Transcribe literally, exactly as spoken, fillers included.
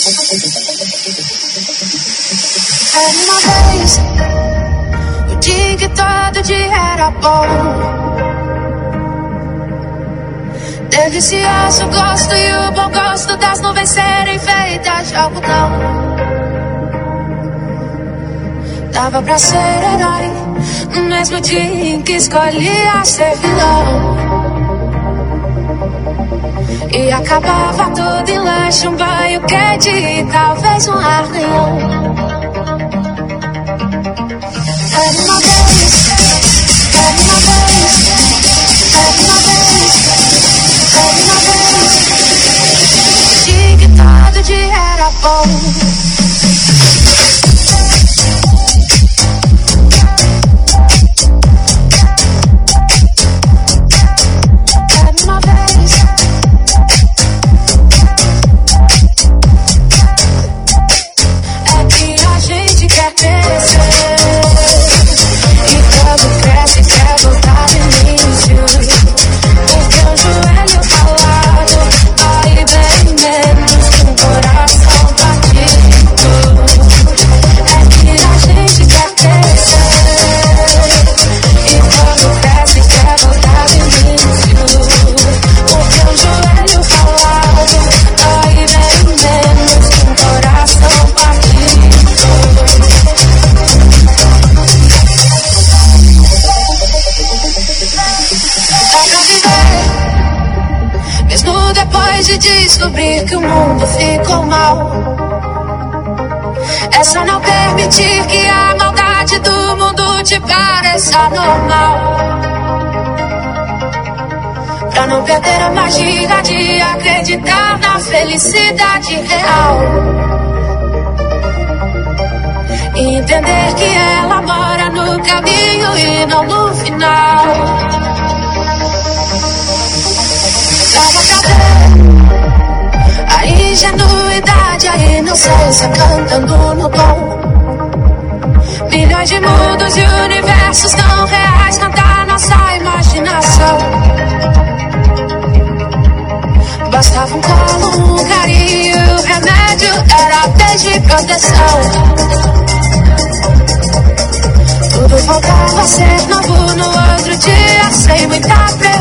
Era uma vez o dia que todo dia era bom. Delicioso gosto e o bom gosto das nuvens serem feitas de algodão. Dava pra ser herói no mesmo dia em que escolhia ser vilão. E acabava tudo em lanche, um banho quente e talvez um arranhão. Era uma vez, era uma vez, era uma vez, era uma vez. Dia que todo dia era bom. Descobrir que o mundo ficou mal. É só não permitir que a maldade do mundo te pareça normal. Pra não perder a magia de acreditar na felicidade real. E entender que ela mora no caminho e não no final. Dava pra ver a ingenuidade, a inocência cantando no tom. Milhões de mundos e universos tão reais, tanta nossa imaginação. Bastava um colo, um carinho, o remédio era beijo e proteção. Tudo voltava a ser novo no outro dia, sem muita pressão.